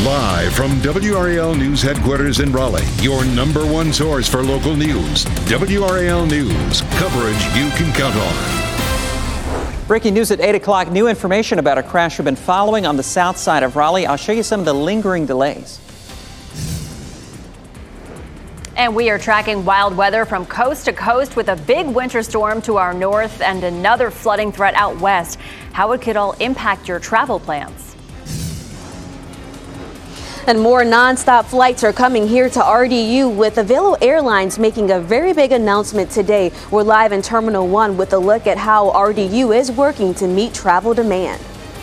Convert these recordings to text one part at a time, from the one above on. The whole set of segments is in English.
Live from WRAL News Headquarters in Raleigh, your number one source for local news. WRAL News, coverage you can count on. Breaking news at 8 o'clock. New information about a crash we've been following on the south side of Raleigh. I'll show you some of the lingering delays. And we are tracking wild weather from coast to coast with a big winter storm to our north and another flooding threat out west. How it could all impact your travel plans. And more nonstop flights are coming here to RDU, with Avelo Airlines making a very big announcement today. We're live in Terminal 1 with a look at how RDU is working to meet travel demand.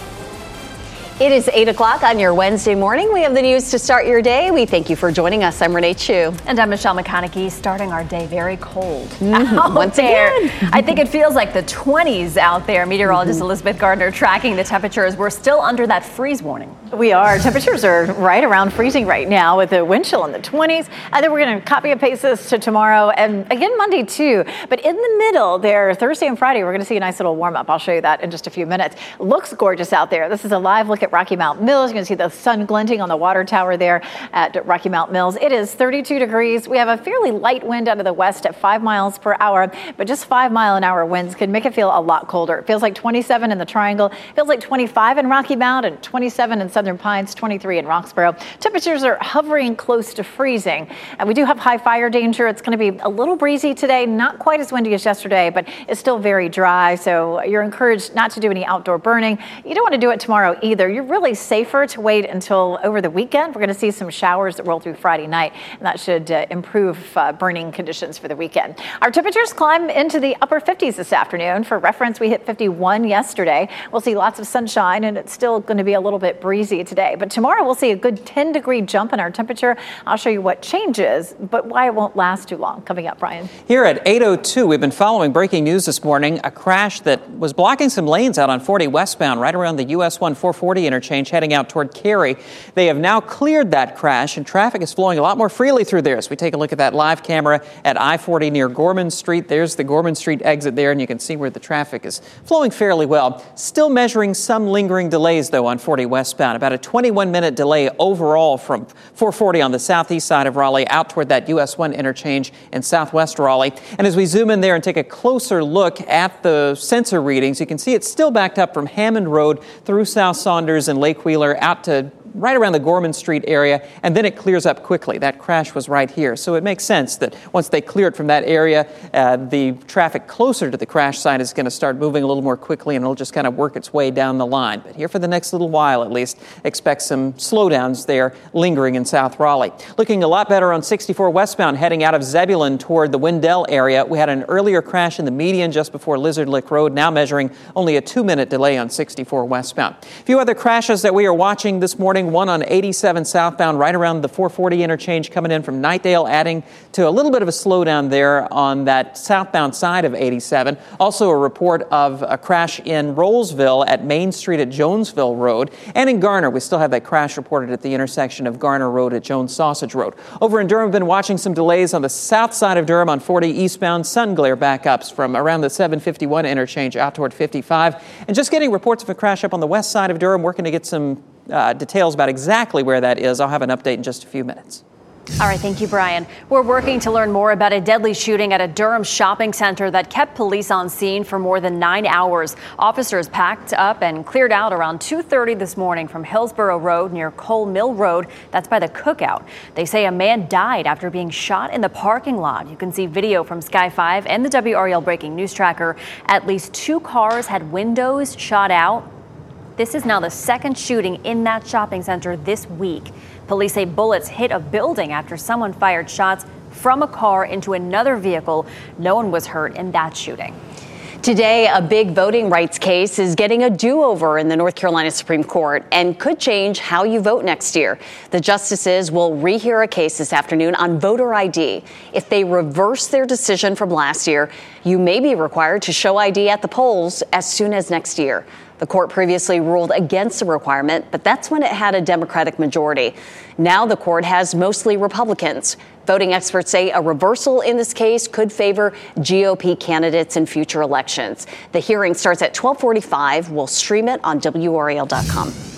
It is 8 o'clock on your Wednesday morning. We have the news to start your day. We thank you for joining us. I'm Renee Chu. And I'm Michelle McConaughey, starting our day very cold. Once again. I think it feels like the 20s out there. Meteorologist Elizabeth Gardner tracking the temperatures. We're still under that freeze warning. We are. Temperatures are right around freezing right now with a wind chill in the 20s. And then we're going to copy and paste this to tomorrow and again Monday too. But in the middle there, Thursday and Friday, we're going to see a nice little warm up. I'll show you that in just a few minutes. Looks gorgeous out there. This is a live look at Rocky Mount Mills. You can see the sun glinting on the water tower there at Rocky Mount Mills. It is 32 degrees. We have a fairly light wind out of the west at 5 miles per hour, but just 5-mile-an-hour winds can make it feel a lot colder. It feels like 27 in the Triangle, feels like 25 in Rocky Mount, and 27 in Southern Pines, 23 in Roxborough. Temperatures are hovering close to freezing, and we do have high fire danger. It's going to be a little breezy today, not quite as windy as yesterday, but it's still very dry, so you're encouraged not to do any outdoor burning. You don't want to do it tomorrow either. You're really safer to wait until over the weekend. We're going to see some showers that roll through Friday night, and that should improve burning conditions for the weekend. Our temperatures climb into the upper 50s this afternoon. For reference, we hit 51 yesterday. We'll see lots of sunshine, and it's still going to be a little bit breezy today. But tomorrow we'll see a good 10-degree jump in our temperature. I'll show you what changes, but why it won't last too long. Coming up, Brian. Here at 8:02, we've been following breaking news this morning. A crash that was blocking some lanes out on 40 westbound right around the US 1 440 interchange heading out toward Cary. They have now cleared that crash, and traffic is flowing a lot more freely through there. So we take a look at that live camera at I-40 near Gorman Street. There's the Gorman Street exit there, and you can see where the traffic is flowing fairly well. Still measuring some lingering delays, though, on 40 westbound. About a 21-minute delay overall from 440 on the southeast side of Raleigh out toward that US 1 interchange in southwest Raleigh. And as we zoom in there and take a closer look at the sensor readings, you can see it's still backed up from Hammond Road through South Saunders and Lake Wheeler out to right around the Gorman Street area, and then it clears up quickly. That crash was right here. So it makes sense that once they clear it from that area, the traffic closer to the crash site is going to start moving a little more quickly, and it'll just kind of work its way down the line. But here for the next little while, at least, expect some slowdowns there lingering in South Raleigh. Looking a lot better on 64 westbound heading out of Zebulon toward the Wendell area. We had an earlier crash in the median just before Lizard Lick Road, now measuring only a 2-minute delay on 64 westbound. A few other crashes that we are watching this morning. One on 87 southbound right around the 440 interchange coming in from Knightdale, adding to a little bit of a slowdown there on that southbound side of 87. Also a report of a crash in Rollsville at Main Street at Jonesville Road. And in Garner, we still have that crash reported at the intersection of Garner Road at Jones Sausage Road. Over in Durham, we've been watching some delays on the south side of Durham on 40 eastbound, sun glare backups from around the 751 interchange out toward 55. And just getting reports of a crash up on the west side of Durham, working to get some details about exactly where that is. I'll have an update in just a few minutes. All right, thank you, Brian. We're working to learn more about a deadly shooting at a Durham shopping center that kept police on scene for more than 9 hours. Officers packed up and cleared out around 2:30 this morning from Hillsborough Road near Cole Mill Road. That's by the Cookout. They say a man died after being shot in the parking lot. You can see video from Sky 5 and the WRAL Breaking News Tracker. At least 2 cars had windows shot out. This is now the second shooting in that shopping center this week. Police say bullets hit a building after someone fired shots from a car into another vehicle. No one was hurt in that shooting. Today, a big voting rights case is getting a do-over in the North Carolina Supreme Court and could change how you vote next year. The justices will rehear a case this afternoon on voter ID. If they reverse their decision from last year, you may be required to show ID at the polls as soon as next year. The court previously ruled against the requirement, but that's when it had a Democratic majority. Now the court has mostly Republicans. Voting experts say a reversal in this case could favor GOP candidates in future elections. The hearing starts at 12:45. We'll stream it on WRAL.com.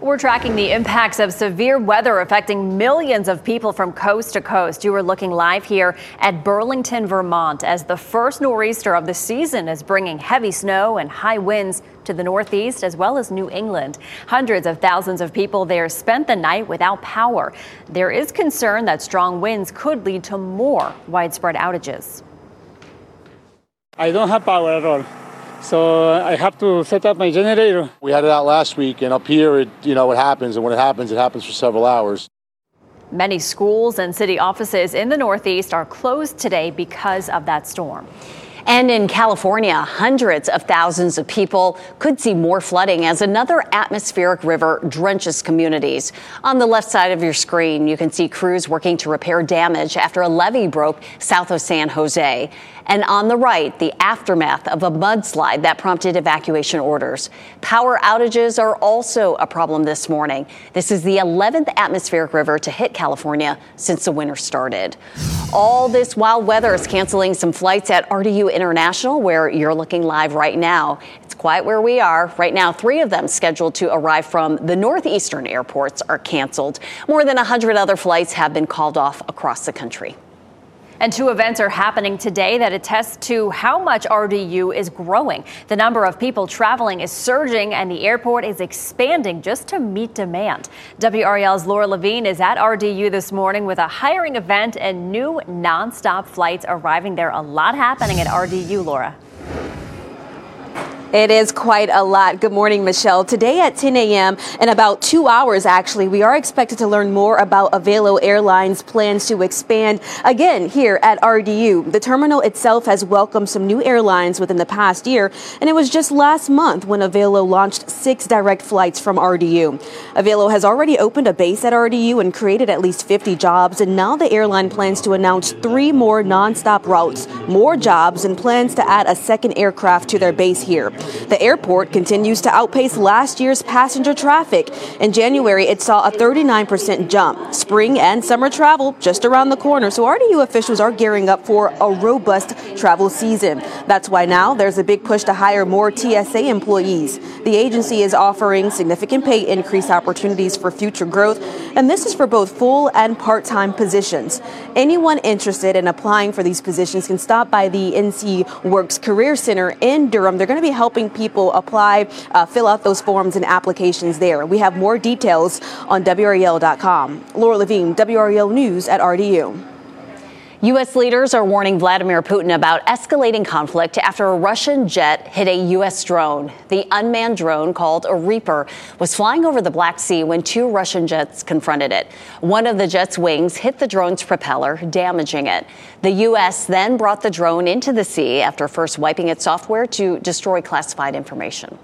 We're tracking the impacts of severe weather affecting millions of people from coast to coast. You are looking live here at Burlington, Vermont, as the first nor'easter of the season is bringing heavy snow and high winds to the Northeast as well as New England. Hundreds of thousands of people there spent the night without power. There is concern that strong winds could lead to more widespread outages. I don't have power at all, so I have to set up my generator. We had it out last week, and up here, it happens, and when it happens for several hours. Many schools and city offices in the Northeast are closed today because of that storm. And in California, hundreds of thousands of people could see more flooding as another atmospheric river drenches communities. On the left side of your screen, you can see crews working to repair damage after a levee broke south of San Jose. And on the right, the aftermath of a mudslide that prompted evacuation orders. Power outages are also a problem this morning. This is the 11th atmospheric river to hit California since the winter started. All this wild weather is canceling some flights at RDU International, where you're looking live right now. It's quiet where we are. Right now, 3 of them scheduled to arrive from the northeastern airports are canceled. More than 100 other flights have been called off across the country. And 2 events are happening today that attest to how much RDU is growing. The number of people traveling is surging and the airport is expanding just to meet demand. WRAL's Laura Levine is at RDU this morning with a hiring event and new nonstop flights arriving there. A lot happening at RDU, Laura. It is quite a lot. Good morning, Michelle. Today at 10 a.m. in about 2 hours, actually, we are expected to learn more about Avelo Airlines' plans to expand again here at RDU. The terminal itself has welcomed some new airlines within the past year, and it was just last month when Avelo launched 6 direct flights from RDU. Avelo has already opened a base at RDU and created at least 50 jobs, and now the airline plans to announce 3 more nonstop routes, more jobs, and plans to add a second aircraft to their base here. The airport continues to outpace last year's passenger traffic. In January, it saw a 39% jump. Spring and summer travel just around the corner, so RDU officials are gearing up for a robust travel season. That's why now there's a big push to hire more TSA employees. The agency is offering significant pay increase opportunities for future growth, and this is for both full and part-time positions. Anyone interested in applying for these positions can stop by the NC Works Career Center in Durham. They're going to be helping people apply, fill out those forms and applications there. We have more details on WRAL.com. Laura Levine, WRAL News at RDU. U.S. leaders are warning Vladimir Putin about escalating conflict after a Russian jet hit a U.S. drone. The unmanned drone, called a Reaper, was flying over the Black Sea when 2 Russian jets confronted it. One of the jet's wings hit the drone's propeller, damaging it. The U.S. then brought the drone into the sea after first wiping its software to destroy classified information.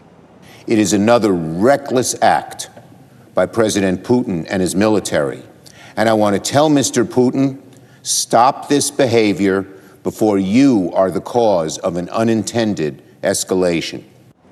It is another reckless act by President Putin and his military. And I want to tell Mr. Putin, stop this behavior before you are the cause of an unintended escalation.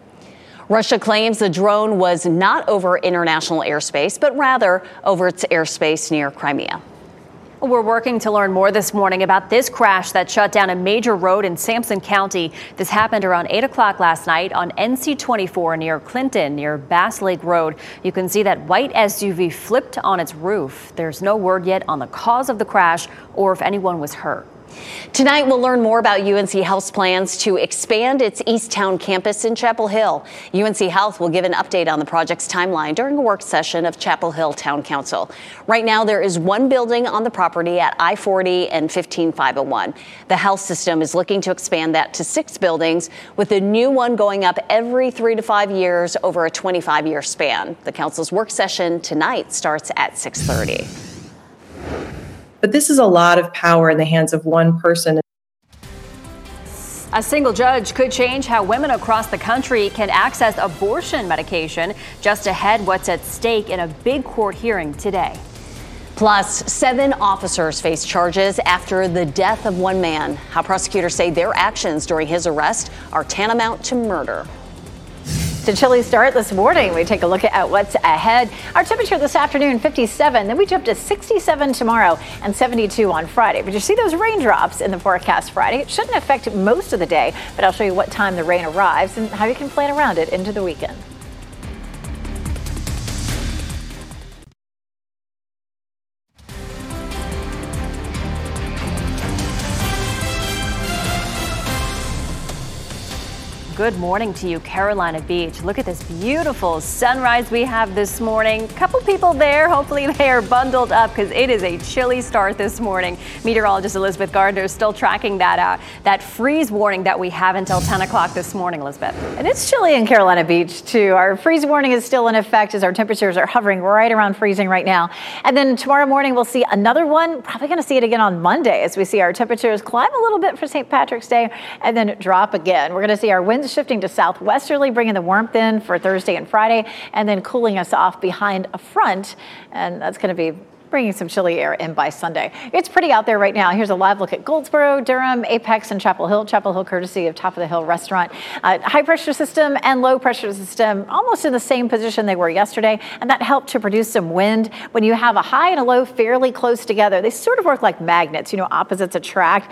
Russia claims the drone was not over international airspace, but rather over its airspace near Crimea. We're working to learn more this morning about this crash that shut down a major road in Sampson County. This happened around 8 o'clock last night on NC 24 near Clinton, near Bass Lake Road. You can see that white SUV flipped on its roof. There's no word yet on the cause of the crash or if anyone was hurt. Tonight, we'll learn more about UNC Health's plans to expand its Easttown campus in Chapel Hill. UNC Health will give an update on the project's timeline during a work session of Chapel Hill Town Council. Right now, there is 1 building on the property at I-40 and 15501. The health system is looking to expand that to 6 buildings, with a new one going up every 3 to 5 years over a 25-year span. The council's work session tonight starts at 6:30. But this is a lot of power in the hands of one person. A single judge could change how women across the country can access abortion medication. Just ahead, what's at stake in a big court hearing today. Plus, 7 officers face charges after the death of one man. How prosecutors say their actions during his arrest are tantamount to murder. To chilly start this morning, we take a look at what's ahead. Our temperature this afternoon, 57. Then we jump to 67 tomorrow and 72 on Friday. But you see those raindrops in the forecast Friday. It shouldn't affect most of the day, but I'll show you what time the rain arrives and how you can plan around it into the weekend. good morning to you, Carolina Beach. Look at this beautiful sunrise we have this morning. A couple people there. Hopefully they are bundled up because it is a chilly start this morning. Meteorologist Elizabeth Gardner is still tracking that freeze warning that we have until 10 o'clock this morning, Elizabeth. And it's chilly in Carolina Beach, too. Our freeze warning is still in effect as our temperatures are hovering right around freezing right now. And then tomorrow morning, we'll see another one. Probably going to see it again on Monday as we see our temperatures climb a little bit for St. Patrick's Day and then drop again. We're going to see our winds shifting to southwesterly, bringing the warmth in for Thursday and Friday, and then cooling us off behind a front. And that's going to be bringing some chilly air in by Sunday. It's pretty out there right now. Here's a live look at Goldsboro, Durham, Apex, and Chapel Hill. Chapel Hill, courtesy of Top of the Hill Restaurant. High pressure system and low pressure system almost in the same position they were yesterday, and that helped to produce some wind. When you have a high and a low fairly close together, they sort of work like magnets. Opposites attract.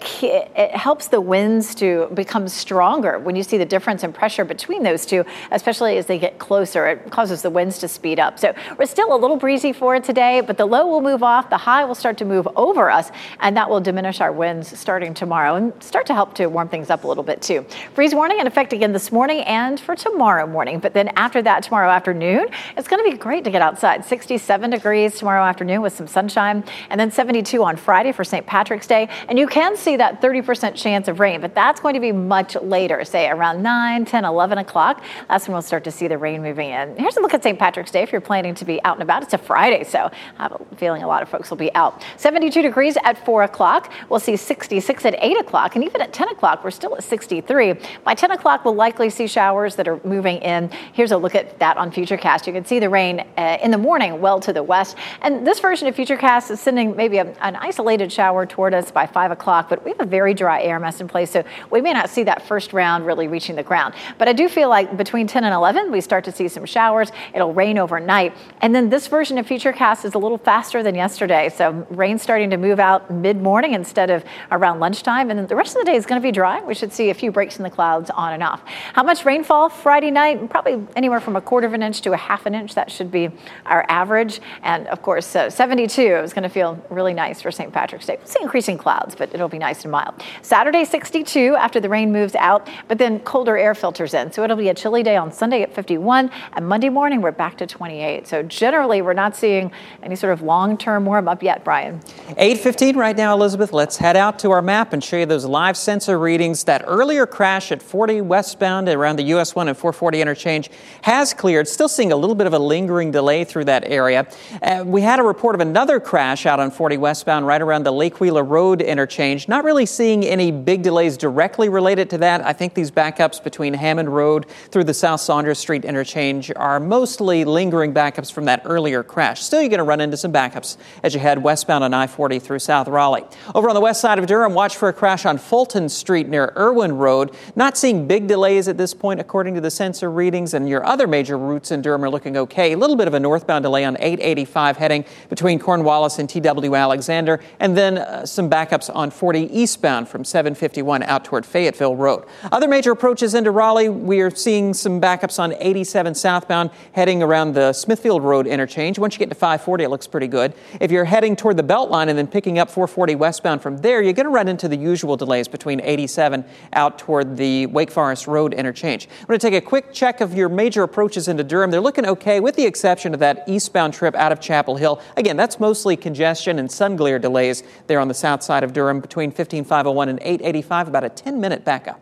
It helps the winds to become stronger when you see the difference in pressure between those two, especially as they get closer. It causes the winds to speed up. So we're still a little breezy for it today, but the low will move off, the high will start to move over us, and that will diminish our winds starting tomorrow and start to help to warm things up a little bit too. Freeze warning in effect again this morning and for tomorrow morning, but then after that tomorrow afternoon, it's going to be great to get outside. 67 degrees tomorrow afternoon with some sunshine, and then 72 on Friday for St. Patrick's Day, and you can see that 30% chance of rain, but that's going to be much later, say around 9, 10, 11 o'clock. That's when we'll start to see the rain moving in. Here's a look at St. Patrick's Day if you're planning to be out and about. It's a Friday, so I have a feeling a lot of folks will be out. 72 degrees at 4 o'clock. We'll see 66 at 8 o'clock. And even at 10 o'clock, we're still at 63. By 10 o'clock, we'll likely see showers that are moving in. Here's a look at that on Futurecast. You can see the rain in the morning well to the west. And this version of Futurecast is sending maybe an isolated shower toward us by 5 o'clock. But we have a very dry air mass in place, so we may not see that first round really reaching the ground. But I do feel like between 10 and 11, we start to see some showers. It'll rain overnight. And then this version of Futurecast is a little faster than yesterday. So rain starting to move out mid-morning instead of around lunchtime. And then the rest of the day is going to be dry. We should see a few breaks in the clouds on and off. How much rainfall Friday night? Probably anywhere from 1/4 of an inch to 1/2 an inch. That should be our average. And of course, 72 is going to feel really nice for St. Patrick's Day. We'll see increasing clouds, but it'll be nice and mild. Saturday, 62 after the rain moves out, but then colder air filters in. So it'll be a chilly day on Sunday at 51. And Monday morning, we're back to 28. So generally, we're not seeing any sort of long-term warm up yet, Brian. 8:15 right now, Elizabeth. Let's head out to our map and show you those live sensor readings. That earlier crash at 40 westbound around the US 1 and 440 interchange has cleared. Still seeing a little bit of a lingering delay through that area. We had a report of another crash out on 40 westbound right around the Lake Wheeler Road interchange. Not really seeing any big delays directly related to that. I think these backups between Hammond Road through the South Saunders Street interchange are mostly lingering backups from that earlier crash. Still, you're going to run into some backups as you head westbound on I-40 through South Raleigh. Over on the west side of Durham, watch for a crash on Fulton Street near Irwin Road. Not seeing big delays at this point according to the sensor readings, and your other major routes in Durham are looking okay. A little bit of a northbound delay on 885 heading between Cornwallis and TW Alexander, and then some backups on 40 eastbound from 751 out toward Fayetteville Road. Other major approaches into Raleigh, we are seeing some backups on 87 southbound heading around the Smithfield Road interchange. Once you get to 540, it looks pretty good. If you're heading toward the Beltline and then picking up 440 westbound from there, you're going to run into the usual delays between 87 out toward the Wake Forest Road interchange. I'm going to take a quick check of your major approaches into Durham. They're looking okay with the exception of that eastbound trip out of Chapel Hill. Again, that's mostly congestion and sun glare delays there on the south side of Durham between 15501 and 885, about a 10-minute backup.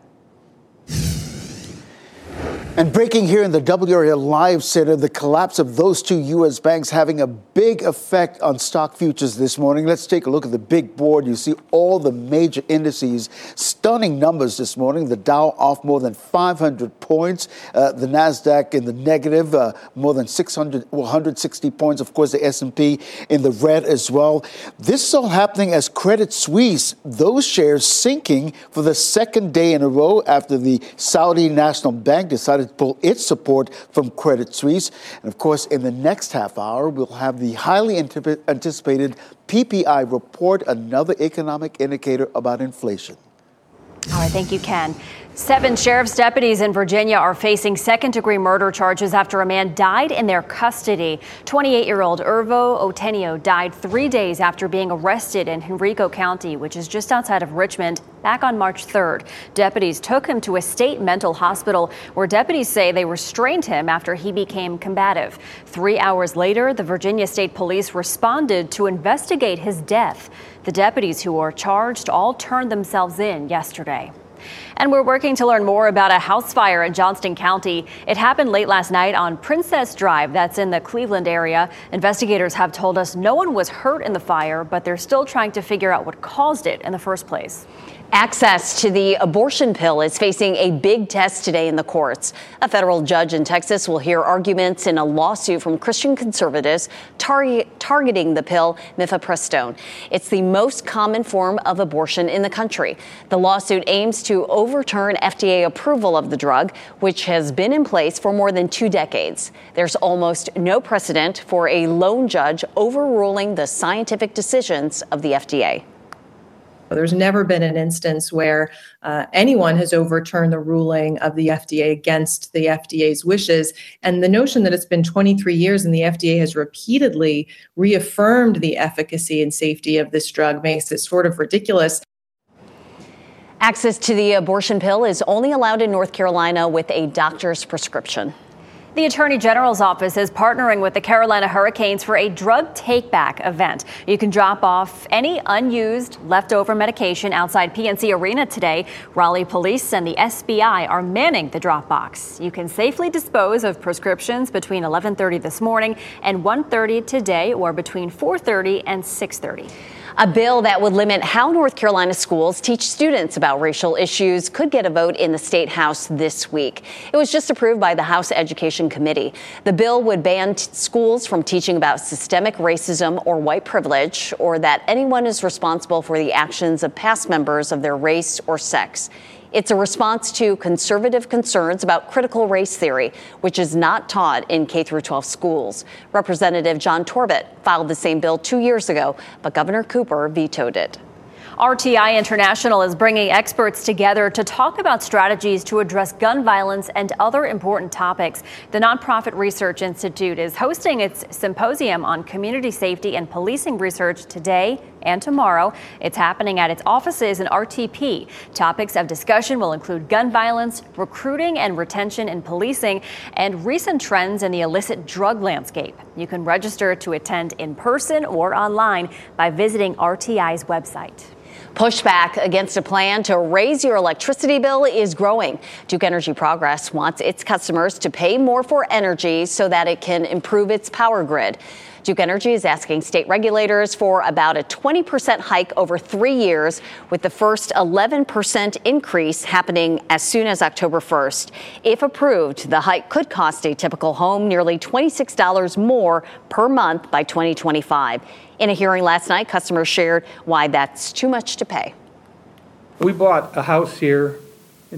And breaking here in the WRAL Live Center, the collapse of those two U.S. banks having a big effect on stock futures this morning. Let's take a look at the big board. You see all the major indices. Stunning numbers this morning. The Dow off more than 500 points. The NASDAQ in the negative, more than 160 points. Of course, the S&P in the red as well. This is all happening as Credit Suisse, those shares sinking for the second day in a row after the Saudi National Bank decided to pull its support from Credit Suisse. And of course, in the next half hour, we'll have the highly anticipated PPI report, another economic indicator about inflation. All right, thank you, Ken. 7 sheriff's deputies in Virginia are facing second-degree murder charges after a man died in their custody. 28-year-old Irvo Otenio died 3 days after being arrested in Henrico County, which is just outside of Richmond, back on March 3rd. Deputies took him to a state mental hospital where deputies say they restrained him after he became combative. 3 hours later, the Virginia State Police responded to investigate his death. The deputies who were charged all turned themselves in yesterday. And we're working to learn more about a house fire in Johnston County. It happened late last night on Princess Drive, that's in the Cleveland area. Investigators have told us no one was hurt in the fire, but they're still trying to figure out what caused it in the first place. Access to the abortion pill is facing a big test today in the courts. A federal judge in Texas will hear arguments in a lawsuit from Christian conservatives targeting the pill mifepristone. It's the most common form of abortion in the country. The lawsuit aims to overturn FDA approval of the drug, which has been in place for more than 2 decades. There's almost no precedent for a lone judge overruling the scientific decisions of the FDA. There's never been an instance where anyone has overturned the ruling of the FDA against the FDA's wishes. And the notion that it's been 23 years and the FDA has repeatedly reaffirmed the efficacy and safety of this drug makes it sort of ridiculous. Access to the abortion pill is only allowed in North Carolina with a doctor's prescription. The Attorney General's office is partnering with the Carolina Hurricanes for a drug take-back event. You can drop off any unused leftover medication outside PNC Arena today. Raleigh Police and the SBI are manning the drop box. You can safely dispose of prescriptions between 11:30 this morning and 1:30 today, or between 4:30 and 6:30. A bill that would limit how North Carolina schools teach students about racial issues could get a vote in the State House this week. It was just approved by the House Education Committee. The bill would ban schools from teaching about systemic racism or white privilege, or that anyone is responsible for the actions of past members of their race or sex. It's a response to conservative concerns about critical race theory, which is not taught in K-12 schools. Representative John Torbett filed the same bill 2 years ago, but Governor Cooper vetoed it. RTI International is bringing experts together to talk about strategies to address gun violence and other important topics. The nonprofit Research Institute is hosting its symposium on community safety and policing research today and tomorrow. It's happening at its offices in RTP. Topics of discussion will include gun violence, recruiting and retention in policing, and recent trends in the illicit drug landscape. You can register to attend in person or online by visiting RTI's website. Pushback against a plan to raise your electricity bill is growing. Duke Energy Progress wants its customers to pay more for energy so that it can improve its power grid. Duke Energy is asking state regulators for about a 20% hike over 3 years, with the first 11% increase happening as soon as October 1st. If approved, the hike could cost a typical home nearly $26 more per month by 2025. In a hearing last night, customers shared why that's too much to pay. We bought a house here in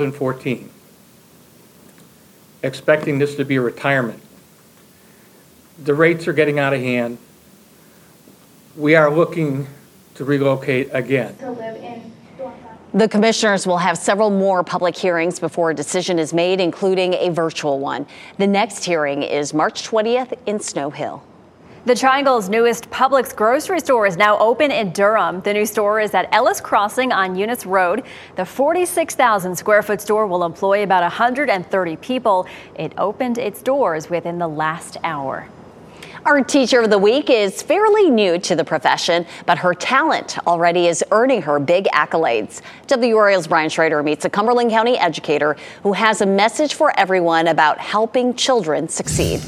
2014, expecting this to be a retirement. The rates are getting out of hand. We are looking to relocate again. The commissioners will have several more public hearings before a decision is made, including a virtual one. The next hearing is March 20th in Snow Hill. The Triangle's newest Publix grocery store is now open in Durham. The new store is at Ellis Crossing on Eunice Road. The 46,000 square foot store will employ about 130 people. It opened its doors within the last hour. Our teacher of the week is fairly new to the profession, but her talent already is earning her big accolades. WRAL's Brian Schrader meets a Cumberland County educator who has a message for everyone about helping children succeed.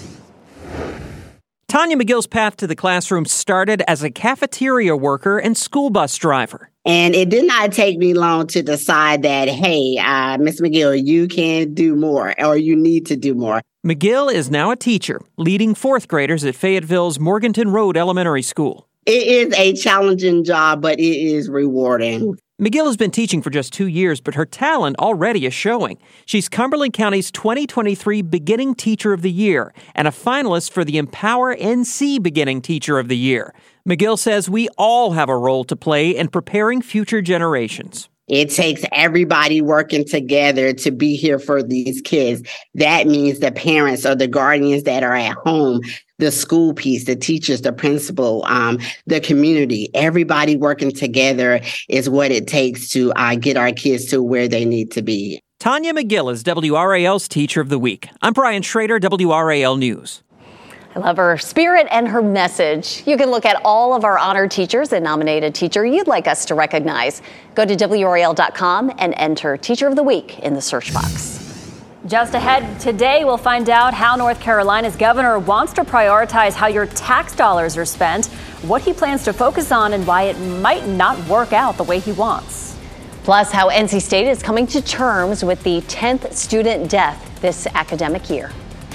Tanya McGill's path to the classroom started as a cafeteria worker and school bus driver. And it did not take me long to decide that, hey, Miss McGill, you can do more, or you need to do more. McGill is now a teacher, leading fourth graders at Fayetteville's Morganton Road Elementary School. It is a challenging job, but it is rewarding. McGill has been teaching for just 2 years, but her talent already is showing. She's Cumberland County's 2023 Beginning Teacher of the Year and a finalist for the Empower NC Beginning Teacher of the Year. McGill says we all have a role to play in preparing future generations. It takes everybody working together to be here for these kids. That means the parents or the guardians that are at home, the school piece, the teachers, the principal, the community. Everybody working together is what it takes to get our kids to where they need to be. Tanya McGill is WRAL's Teacher of the Week. I'm Brian Schrader, WRAL News. I love her spirit and her message. You can look at all of our honored teachers and nominated teacher you'd like us to recognize. Go to WRAL.com and enter Teacher of the Week in the search box. Just ahead today, we'll find out how North Carolina's governor wants to prioritize how your tax dollars are spent, what he plans to focus on, and why it might not work out the way he wants. Plus, how NC State is coming to terms with the 10th student death this academic year.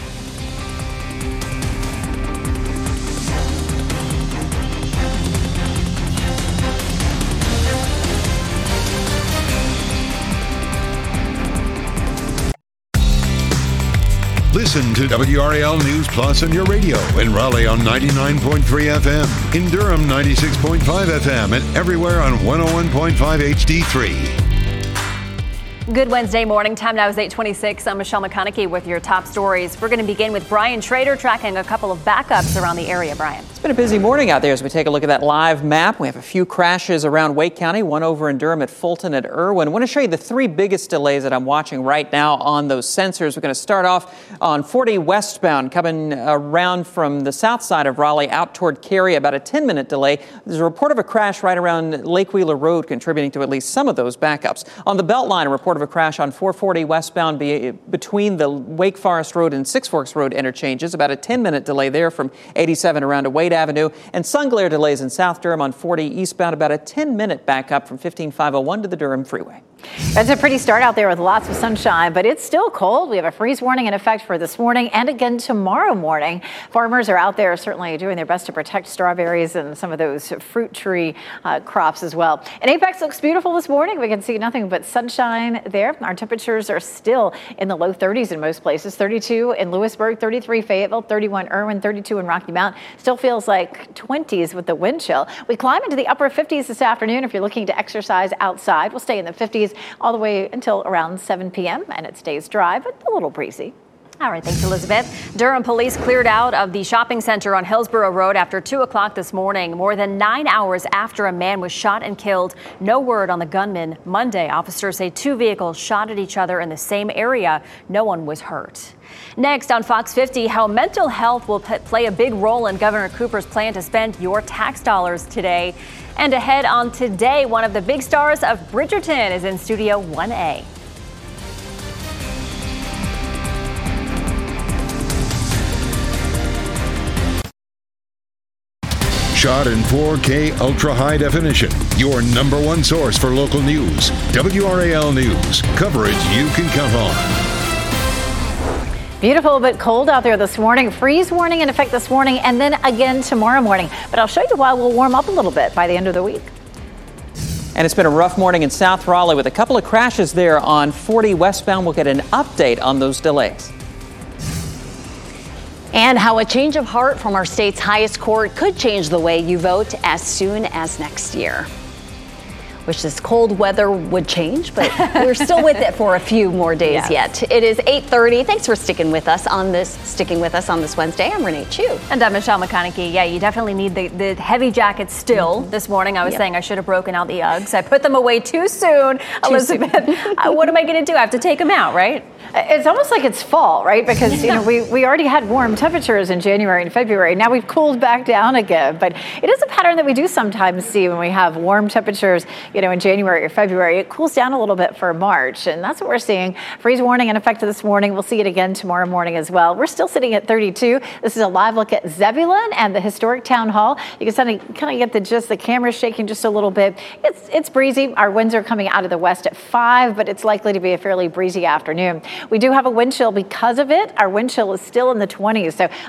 Listen to WRAL News Plus on your radio in Raleigh on 99.3 FM, in Durham 96.5 FM, and everywhere on 101.5 HD3. Good Wednesday morning. Time now is 8:26. I'm Michelle McConaughey with your top stories. We're going to begin with Brian Schrader tracking a couple of backups around the area. Brian. It's been a busy morning out there as we take a look at that live map. We have a few crashes around Wake County, one over in Durham at Fulton at Irwin. I want to show you the three biggest delays that I'm watching right now on those sensors. We're going to start off on 40 westbound, coming around from the south side of Raleigh out toward Cary, about a 10-minute delay. There's a report of a crash right around Lake Wheeler Road, contributing to at least some of those backups. On the Beltline, a report of a crash on 440 westbound between the Wake Forest Road and Six Forks Road interchanges. About a 10-minute delay there from 87 around to Wade Avenue. And sun glare delays in South Durham on 40 eastbound. About a 10-minute backup from 15501 to the Durham Freeway. It's a pretty start out there with lots of sunshine, but it's still cold. We have a freeze warning in effect for this morning and again tomorrow morning. Farmers are out there certainly doing their best to protect strawberries and some of those fruit tree crops as well. And Apex looks beautiful this morning. We can see nothing but sunshine there. Our temperatures are still in the low 30s in most places. 32 in Lewisburg, 33 Fayetteville, 31 Irwin, 32 in Rocky Mount. Still feels like 20s with the wind chill. We climb into the upper 50s this afternoon. If you're looking to exercise outside, we'll stay in the 50s all the way until around 7 p.m. and it stays dry, but a little breezy. All right, thanks, Elizabeth. Durham police cleared out of the shopping center on Hillsborough Road after 2 o'clock this morning, more than 9 hours after a man was shot and killed. No word on the gunman. Monday, officers say two vehicles shot at each other in the same area. No one was hurt. Next on Fox 50, how mental health will play a big role in Governor Cooper's plan to spend your tax dollars today. And ahead on Today, one of the big stars of Bridgerton is in Studio 1A. Shot in 4K ultra high definition. Your number one source for local news. WRAL News. Coverage you can count on. Beautiful but cold out there this morning. Freeze warning in effect this morning and then again tomorrow morning. But I'll show you why we'll warm up a little bit by the end of the week. And it's been a rough morning in South Raleigh with a couple of crashes there on 40 westbound. We'll get an update on those delays. And how a change of heart from our state's highest court could change the way you vote as soon as next year. Wish this cold weather would change, but we're still with it for a few more days yet. It is 8:30. Thanks for sticking with us on this Wednesday. I'm Renee Chu. And I'm Michelle McConaughey. Yeah, you definitely need the heavy jackets still this morning. I was saying I should have broken out the Uggs. I put them away too soon. Elizabeth, what am I going to do? I have to take them out, right? It's almost like it's fall, right? Because, we already had warm temperatures in January and February. Now we've cooled back down again. But it is a pattern that we do sometimes see when we have warm temperatures, in January or February. It cools down a little bit for March. And that's what we're seeing. Freeze warning in effect this morning. We'll see it again tomorrow morning as well. We're still sitting at 32. This is a live look at Zebulon and the historic town hall. You can kind of get the camera's shaking just a little bit. It's breezy. Our winds are coming out of the west at 5, but it's likely to be a fairly breezy afternoon. We do have a wind chill because of it. Our wind chill is still in the 20s. So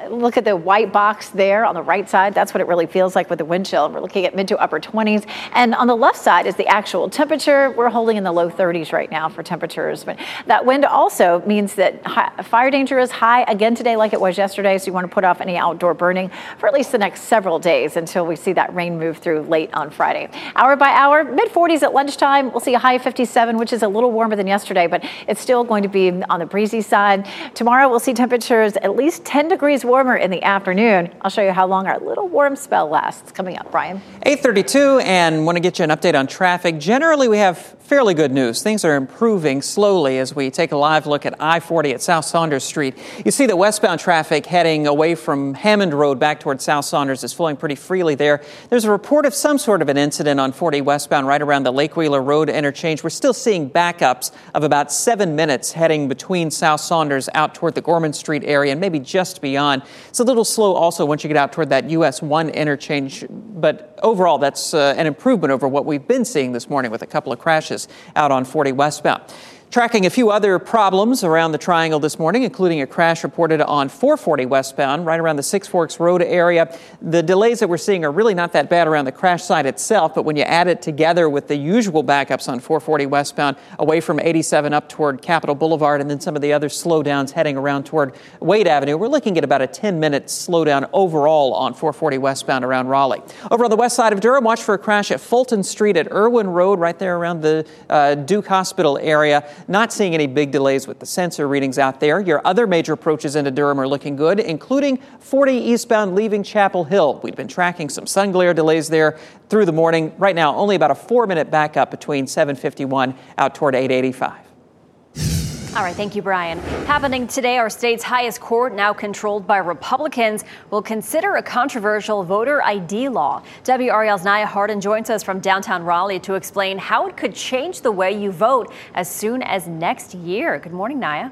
look at the white box there on the right side. That's what it really feels like with the wind chill. We're looking at mid to upper 20s. And on the left side is the actual temperature. We're holding in the low 30s right now for temperatures. But that wind also means that fire danger is high again today like it was yesterday. So you want to put off any outdoor burning for at least the next several days until we see that rain move through late on Friday. Hour by hour, mid 40s at lunchtime. We'll see a high of 57, which is a little warmer than yesterday, but it's still going to be on the breezy side. Tomorrow we'll see temperatures at least 10 degrees warmer in the afternoon. I'll show you how long our little warm spell lasts coming up. Brian. 8:32, and want to get you an update on traffic. Generally, we have fairly good news. Things are improving slowly as we take a live look at I-40 at South Saunders Street. You see the westbound traffic heading away from Hammond Road back towards South Saunders is flowing pretty freely there. There's a report of some sort of an incident on 40 westbound right around the Lake Wheeler Road interchange. We're still seeing backups of about 7 minutes heading between South Saunders out toward the Gorman Street area and maybe just beyond. It's a little slow also once you get out toward that US 1 interchange, but overall that's an improvement over what we've been seeing this morning with a couple of crashes out on 40 westbound. Tracking a few other problems around the triangle this morning, including a crash reported on 440 westbound, right around the Six Forks Road area. The delays that we're seeing are really not that bad around the crash site itself, but when you add it together with the usual backups on 440 westbound, away from 87 up toward Capitol Boulevard, and then some of the other slowdowns heading around toward Wade Avenue, we're looking at about a 10-minute slowdown overall on 440 westbound around Raleigh. Over on the west side of Durham, watch for a crash at Fulton Street at Irwin Road, right there around the Duke Hospital area. Not seeing any big delays with the sensor readings out there. Your other major approaches into Durham are looking good, including 40 eastbound leaving Chapel Hill. We've been tracking some sun glare delays there through the morning. Right now, only about a 4-minute backup between 751 out toward 885. All right, thank you, Brian. Happening today, our state's highest court, now controlled by Republicans, will consider a controversial voter ID law. WRAL's Naya Hardin joins us from downtown Raleigh to explain how it could change the way you vote as soon as next year. Good morning, Naya.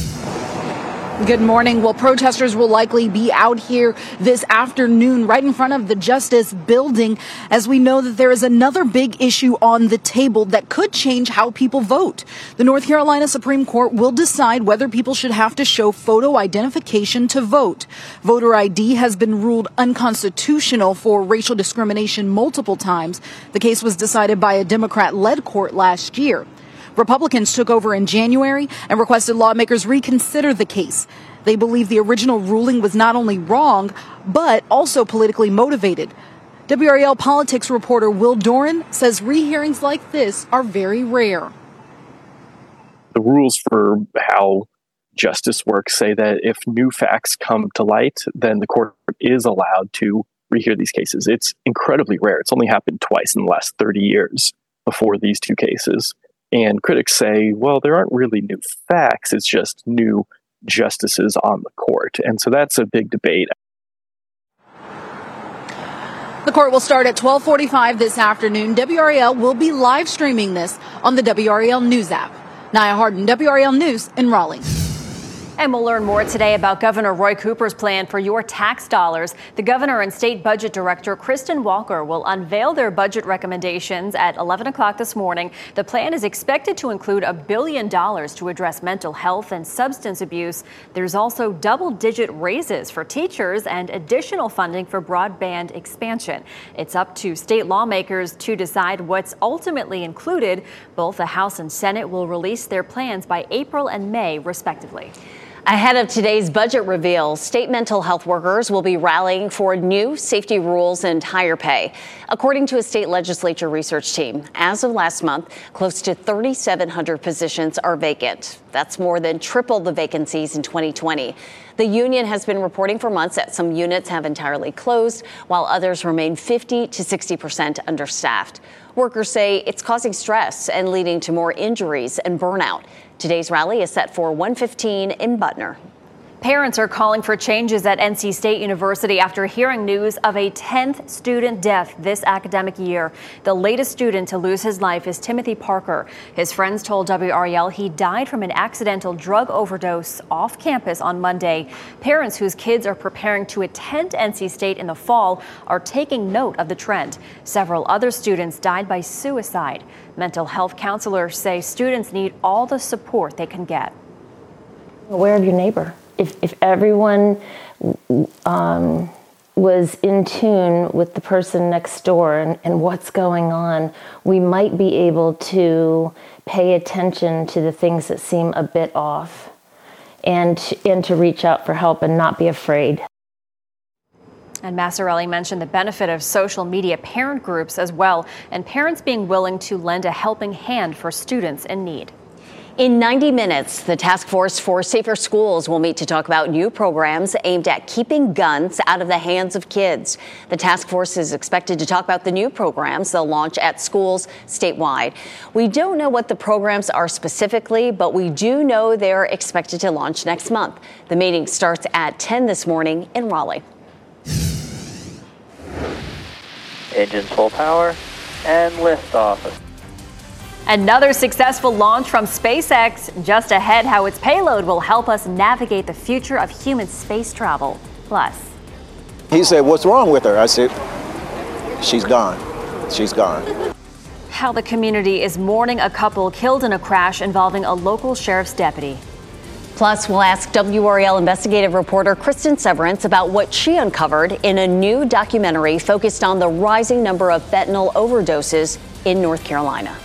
Good morning. Well, protesters will likely be out here this afternoon right in front of the Justice Building, as we know that there is another big issue on the table that could change how people vote. The North Carolina Supreme Court will decide whether people should have to show photo identification to vote. Voter ID has been ruled unconstitutional for racial discrimination multiple times. The case was decided by a Democrat-led court last year. Republicans took over in January and requested lawmakers reconsider the case. They believe the original ruling was not only wrong, but also politically motivated. WRAL politics reporter Will Doran says rehearings like this are very rare. The rules for how justice works say that if new facts come to light, then the court is allowed to rehear these cases. It's incredibly rare. It's only happened twice in the last 30 years before these two cases. And critics say, well, there aren't really new facts. It's just new justices on the court. And so that's a big debate. The court will start at 12:45 this afternoon. WRAL will be live streaming this on the WRAL News app. Naya Hardin, WRAL News in Raleigh. And we'll learn more today about Governor Roy Cooper's plan for your tax dollars. The governor and state budget director, Kristen Walker, will unveil their budget recommendations at 11 o'clock this morning. The plan is expected to include $1 billion to address mental health and substance abuse. There's also double-digit raises for teachers and additional funding for broadband expansion. It's up to state lawmakers to decide what's ultimately included. Both the House and Senate will release their plans by April and May, respectively. Ahead of today's budget reveal, state mental health workers will be rallying for new safety rules and higher pay. According to a state legislature research team, as of last month, close to 3,700 positions are vacant. That's more than triple the vacancies in 2020. The union has been reporting for months that some units have entirely closed, while others remain 50 to 60% understaffed. Workers say it's causing stress and leading to more injuries and burnout. Today's rally is set for 1:15 in Butner. Parents are calling for changes at NC State University after hearing news of a 10th student death this academic year. The latest student to lose his life is Timothy Parker. His friends told WRAL he died from an accidental drug overdose off campus on Monday. Parents whose kids are preparing to attend NC State in the fall are taking note of the trend. Several other students died by suicide. Mental health counselors say students need all the support they can get. Aware of your neighbor. if everyone was in tune with the person next door and what's going on, we might be able to pay attention to the things that seem a bit off and to reach out for help and not be afraid. And Massarelli mentioned the benefit of social media parent groups as well, and parents being willing to lend a helping hand for students in need. In 90 minutes, the Task Force for Safer Schools will meet to talk about new programs aimed at keeping guns out of the hands of kids. The task force is expected to talk about the new programs they'll launch at schools statewide. We don't know what the programs are specifically, but we do know they're expected to launch next month. The meeting starts at 10 this morning in Raleigh. Engines full power and liftoff. Another successful launch from SpaceX. Just ahead, how its payload will help us navigate the future of human space travel. Plus, he said, "What's wrong with her?" I said, "She's gone. She's gone." How the community is mourning a couple killed in a crash involving a local sheriff's deputy. Plus, we'll ask WRAL investigative reporter Kristen Severance about what she uncovered in a new documentary focused on the rising number of fentanyl overdoses in North Carolina.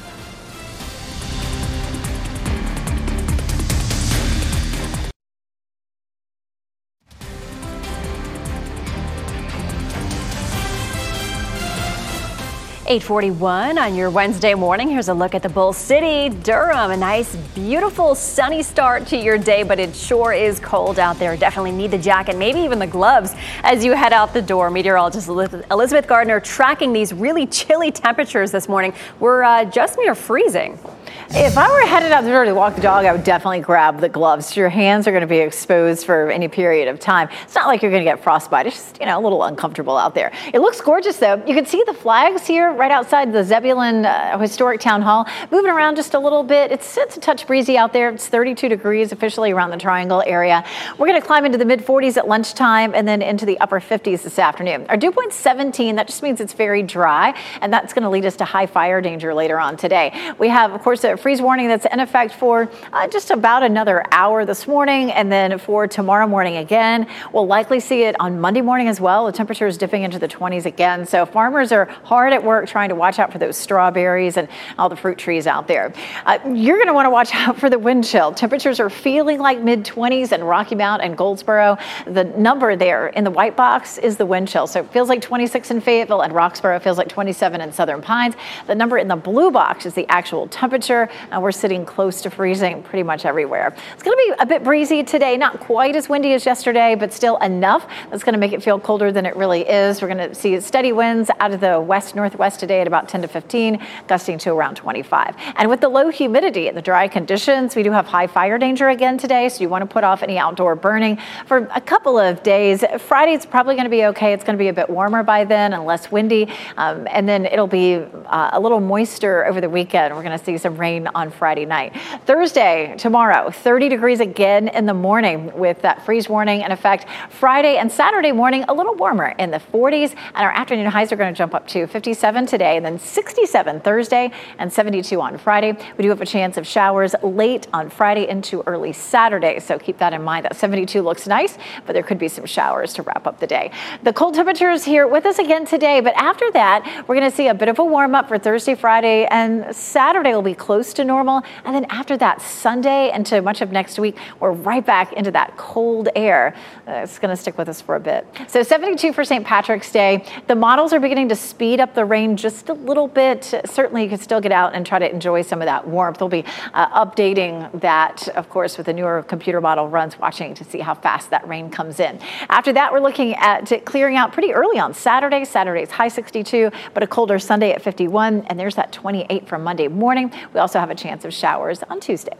.841 on your Wednesday morning. Here's a look at the Bull City, Durham. A nice, beautiful, sunny start to your day, but it sure is cold out there. Definitely need the jacket, maybe even the gloves as you head out the door. Meteorologist Elizabeth Gardner tracking these really chilly temperatures this morning. We're just near freezing. If I were headed out the door to walk the dog, I would definitely grab the gloves. Your hands are going to be exposed for any period of time. It's not like you're going to get frostbite. It's just, a little uncomfortable out there. It looks gorgeous, though. You can see the flags here right outside the Zebulon Historic Town Hall, moving around just a little bit. It's a touch breezy out there. It's 32 degrees officially around the Triangle area. We're going to climb into the mid-40s at lunchtime and then into the upper 50s this afternoon. Our dew point's 17. That just means it's very dry, and that's going to lead us to high fire danger later on today. We have, of course, a freeze warning that's in effect for just about another hour this morning, and then for tomorrow morning again. We'll likely see it on Monday morning as well. The temperature is dipping into the 20s again, so farmers are hard at work trying to watch out for those strawberries and all the fruit trees out there. You're going to want to watch out for the wind chill. Temperatures are feeling like mid-20s in Rocky Mount and Goldsboro. The number there in the white box is the wind chill, so it feels like 26 in Fayetteville, and Roxborough feels like 27 in Southern Pines. The number in the blue box is the actual temperature. We're sitting close to freezing pretty much everywhere. It's going to be a bit breezy today, not quite as windy as yesterday, but still enough that's going to make it feel colder than it really is. We're going to see steady winds out of the west-northwest today at about 10 to 15, gusting to around 25. And with the low humidity and the dry conditions, we do have high fire danger again today, so you want to put off any outdoor burning for a couple of days. Friday's probably going to be okay. It's going to be a bit warmer by then and less windy, and then it'll be a little moister over the weekend. We're going to see some rain on Friday night. Thursday, tomorrow, 30 degrees again in the morning with that freeze warning in effect. Friday and Saturday morning, a little warmer in the 40s, and our afternoon highs are going to jump up to 57 today, and then 67 Thursday and 72 on Friday. We do have a chance of showers late on Friday into early Saturday, so keep that in mind. That 72 looks nice, but there could be some showers to wrap up the day. The cold temperatures here with us again today, but after that, we're going to see a bit of a warm up for Thursday, Friday, and Saturday will be close to normal. And then after that, Sunday into much of next week, we're right back into that cold air. It's going to stick with us for a bit. So 72 for St. Patrick's Day. The models are beginning to speed up the rain just a little bit. Certainly, you can still get out and try to enjoy some of that warmth. They'll be updating that, of course, with the newer computer model runs, watching to see how fast that rain comes in. After that, we're looking at it clearing out pretty early on Saturday. Saturday's high 62, but a colder Sunday at 51. And there's that 28 for Monday morning. We also have a chance of showers on Tuesday.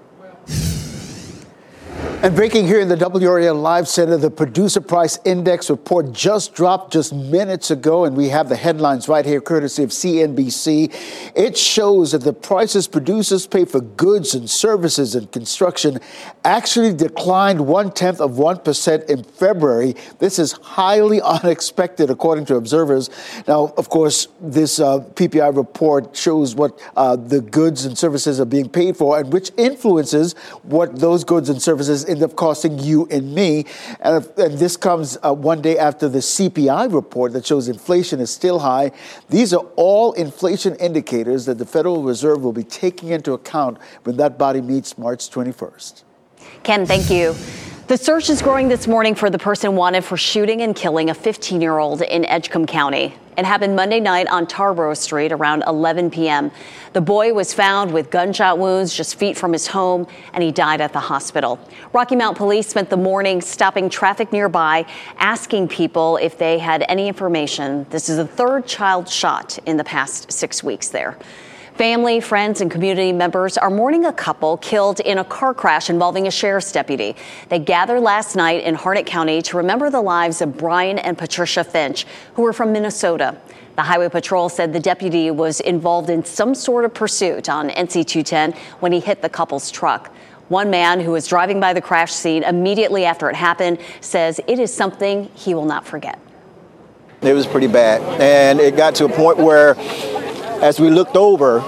And breaking here in the WRAL Live Center, the Producer Price Index report just dropped just minutes ago, and we have the headlines right here, courtesy of CNBC. It shows that the prices producers pay for goods and services and construction actually declined 0.1% in February. This is highly unexpected, according to observers. Now, of course, this PPI report shows what the goods and services are being paid for, and which influences what those goods and services overdoses end up costing you and me. And this comes one day after the CPI report that shows inflation is still high. These are all inflation indicators that the Federal Reserve will be taking into account when that body meets March 21st. Ken, thank you. The search is growing this morning for the person wanted for shooting and killing a 15-year-old in Edgecombe County. It happened Monday night on Tarboro Street around 11 p.m. The boy was found with gunshot wounds just feet from his home, and he died at the hospital. Rocky Mount Police spent the morning stopping traffic nearby, asking people if they had any information. This is the third child shot in the past 6 weeks there. Family, friends, and community members are mourning a couple killed in a car crash involving a sheriff's deputy. They gathered last night in Harnett County to remember the lives of Brian and Patricia Finch, who were from Minnesota. The Highway Patrol said the deputy was involved in some sort of pursuit on NC 210 when he hit the couple's truck. One man who was driving by the crash scene immediately after it happened says it is something he will not forget. It was pretty bad, and it got to a point where as we looked over,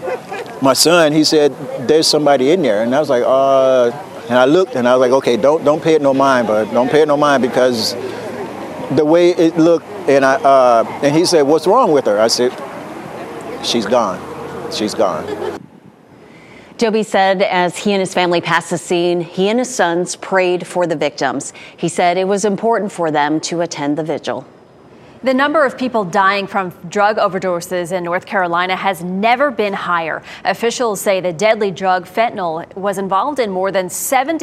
my son, he said, there's somebody in there. And I was like, and I looked and I was like, okay, don't pay it no mind, but don't pay it no mind, because the way it looked, and he said, what's wrong with her? I said, she's gone. She's gone. Dobie said as he and his family passed the scene, he and his sons prayed for the victims. He said it was important for them to attend the vigil. The number of people dying from drug overdoses in North Carolina has never been higher. Officials say the deadly drug fentanyl was involved in more than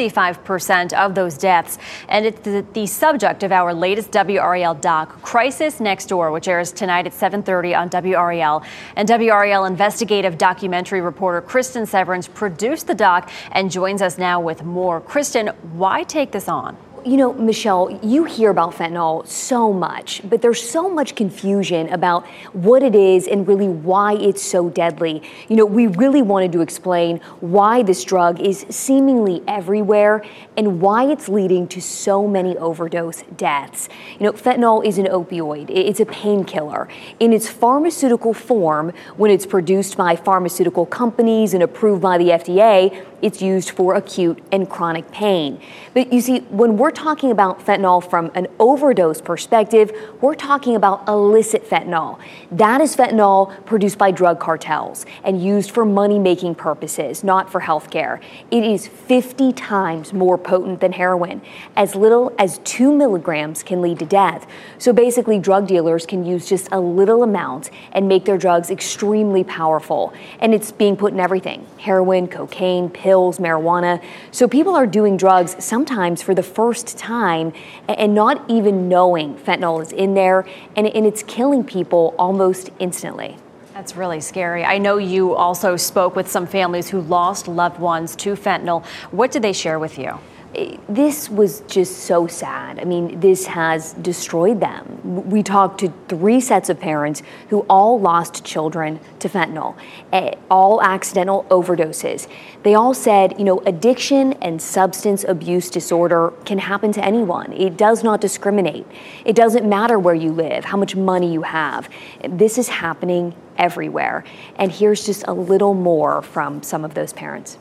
75% of those deaths. And it's the subject of our latest WRAL doc, Crisis Next Door, which airs tonight at 7:30 on WRAL. And WRAL investigative documentary reporter Kristen Severance produced the doc and joins us now with more. Kristen, why take this on? You know, Michelle, you hear about fentanyl so much, but there's so much confusion about what it is and really why it's so deadly. You know, we really wanted to explain why this drug is seemingly everywhere and why it's leading to so many overdose deaths. You know, fentanyl is an opioid. It's a painkiller. In its pharmaceutical form, when it's produced by pharmaceutical companies and approved by the FDA, it's used for acute and chronic pain. But you see, when we're talking about fentanyl from an overdose perspective, we're talking about illicit fentanyl. That is fentanyl produced by drug cartels and used for money-making purposes, not for healthcare. It is 50 times more potent than heroin. As little as 2 milligrams can lead to death. So basically, drug dealers can use just a little amount and make their drugs extremely powerful. And it's being put in everything: heroin, cocaine, pills, marijuana. So people are doing drugs sometimes for the first time and not even knowing fentanyl is in there, and it's killing people almost instantly. That's really scary. I know you also spoke with some families who lost loved ones to fentanyl. What did they share with you? This was just so sad. I mean, this has destroyed them. We talked to 3 sets of parents who all lost children to fentanyl, all accidental overdoses. They all said, you know, addiction and substance abuse disorder can happen to anyone. It does not discriminate. It doesn't matter where you live, how much money you have. This is happening everywhere. And here's just a little more from some of those parents.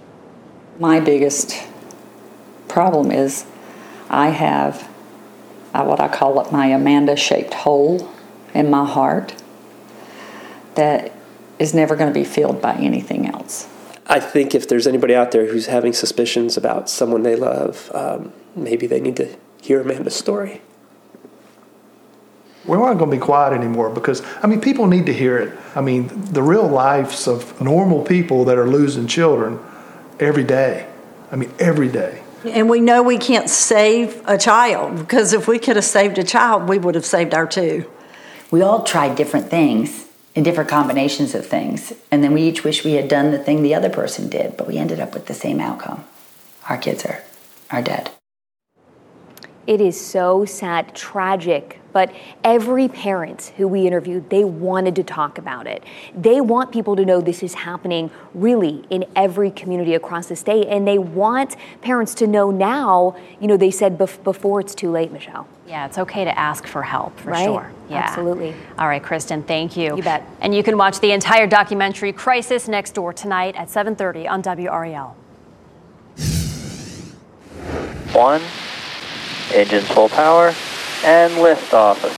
My biggest problem is I have what I call it my Amanda-shaped hole in my heart that is never going to be filled by anything else. I think if there's anybody out there who's having suspicions about someone they love, maybe they need to hear Amanda's story. We're not going to be quiet anymore because, I mean, people need to hear it. I mean, the real lives of normal people that are losing children every day. I mean, every day. And we know we can't save a child, because if we could have saved a child, we would have saved our 2. We all tried different things and different combinations of things, and then we each wish we had done the thing the other person did, but we ended up with the same outcome. Our kids are dead. It is so sad, tragic, but every parent who we interviewed, they wanted to talk about it. They want people to know this is happening really in every community across the state, and they want parents to know now, you know, they said before it's too late, Michelle. Yeah, it's okay to ask for help, for right? sure. Yeah. Absolutely. All right, Kristen, thank you. You bet. And you can watch the entire documentary, Crisis Next Door, tonight at 7:30 on WRAL. 1, engines full power, and liftoff.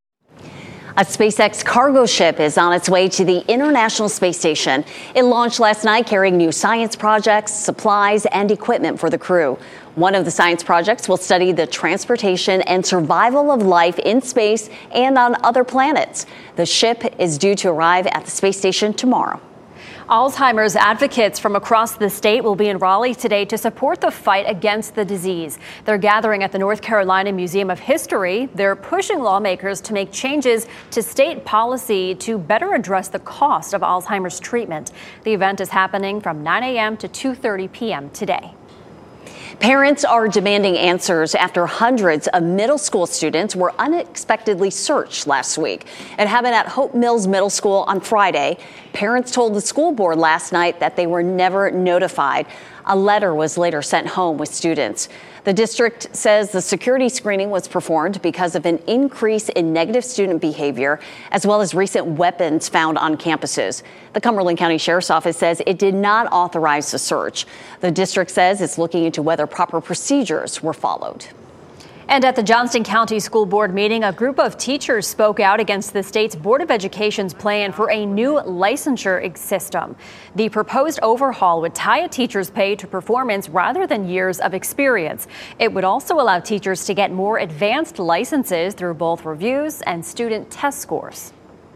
A SpaceX cargo ship is on its way to the International Space Station. It launched last night carrying new science projects, supplies, and equipment for the crew. One of the science projects will study the transportation and survival of life in space and on other planets. The ship is due to arrive at the space station tomorrow. Alzheimer's advocates from across the state will be in Raleigh today to support the fight against the disease. They're gathering at the North Carolina Museum of History. They're pushing lawmakers to make changes to state policy to better address the cost of Alzheimer's treatment. The event is happening from 9 a.m. to 2:30 p.m. today. Parents are demanding answers after hundreds of middle school students were unexpectedly searched last week. It happened at Hope Mills Middle School on Friday. Parents told the school board last night that they were never notified. A letter was later sent home with students. The district says the security screening was performed because of an increase in negative student behavior, as well as recent weapons found on campuses. The Cumberland County Sheriff's Office says it did not authorize the search. The district says it's looking into whether proper procedures were followed. And at the Johnston County School Board meeting, a group of teachers spoke out against the state's Board of Education's plan for a new licensure system. The proposed overhaul would tie a teacher's pay to performance rather than years of experience. It would also allow teachers to get more advanced licenses through both reviews and student test scores.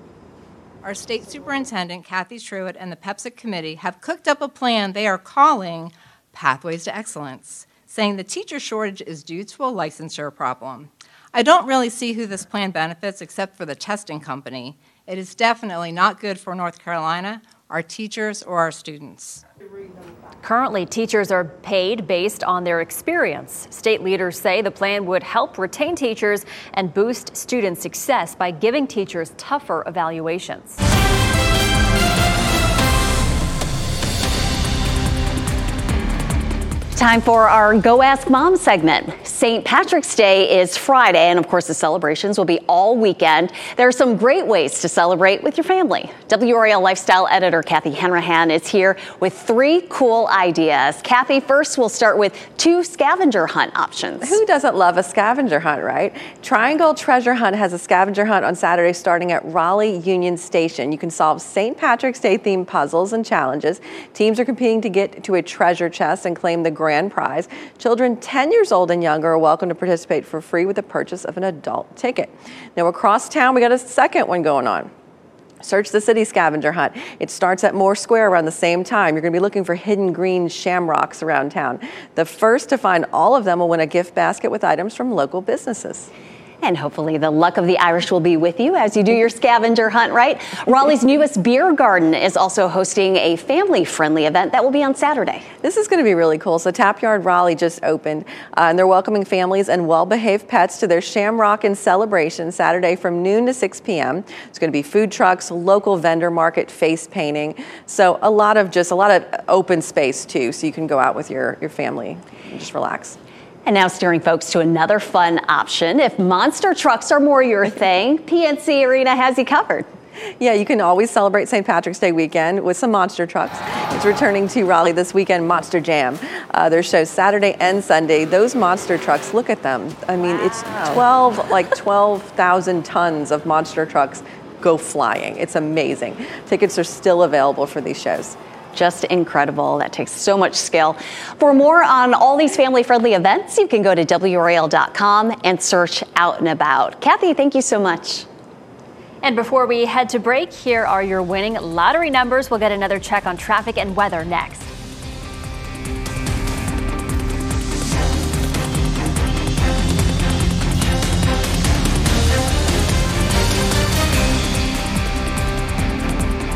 Our state superintendent, Kathy Truitt, and the PEPSIC committee have cooked up a plan they are calling Pathways to Excellence, saying the teacher shortage is due to a licensure problem. I don't really see who this plan benefits except for the testing company. It is definitely not good for North Carolina, our teachers, or our students. Currently, teachers are paid based on their experience. State leaders say the plan would help retain teachers and boost student success by giving teachers tougher evaluations. Time for our Go Ask Mom segment. St. Patrick's Day is Friday, and of course the celebrations will be all weekend. There are some great ways to celebrate with your family. WRAL lifestyle editor Kathy Henrahan is here with 3 cool ideas. Kathy, first we'll start with 2 scavenger hunt options. Who doesn't love a scavenger hunt, right? Triangle Treasure Hunt has a scavenger hunt on Saturday starting at Raleigh Union Station. You can solve St. Patrick's Day themed puzzles and challenges. Teams are competing to get to a treasure chest and claim the grand prize. Children 10 years old and younger are welcome to participate for free with the purchase of an adult ticket. Now across town, we got a second one going on. Search the City Scavenger Hunt. It starts at Moore Square around the same time. You're going to be looking for hidden green shamrocks around town. The first to find all of them will win a gift basket with items from local businesses. And hopefully the luck of the Irish will be with you as you do your scavenger hunt, right? Raleigh's newest beer garden is also hosting a family-friendly event that will be on Saturday. This is going to be really cool. So Tap Yard Raleigh just opened, and they're welcoming families and well-behaved pets to their Shamrock and Celebration Saturday from noon to 6 p.m. It's going to be food trucks, local vendor market, face painting. So a lot of open space too, so you can go out with your family and just relax. And now steering folks to another fun option. If monster trucks are more your thing, PNC Arena has you covered. Yeah, you can always celebrate St. Patrick's Day weekend with some monster trucks. It's returning to Raleigh this weekend, Monster Jam. There's shows Saturday and Sunday. Those monster trucks, look at them. I mean, it's 12,000 tons of monster trucks go flying. It's amazing. Tickets are still available for these shows. Just incredible. That takes so much skill. For more on all these family-friendly events, you can go to WRAL.com and search Out and About. Kathy, thank you so much. And before we head to break, here are your winning lottery numbers. We'll get another check on traffic and weather next.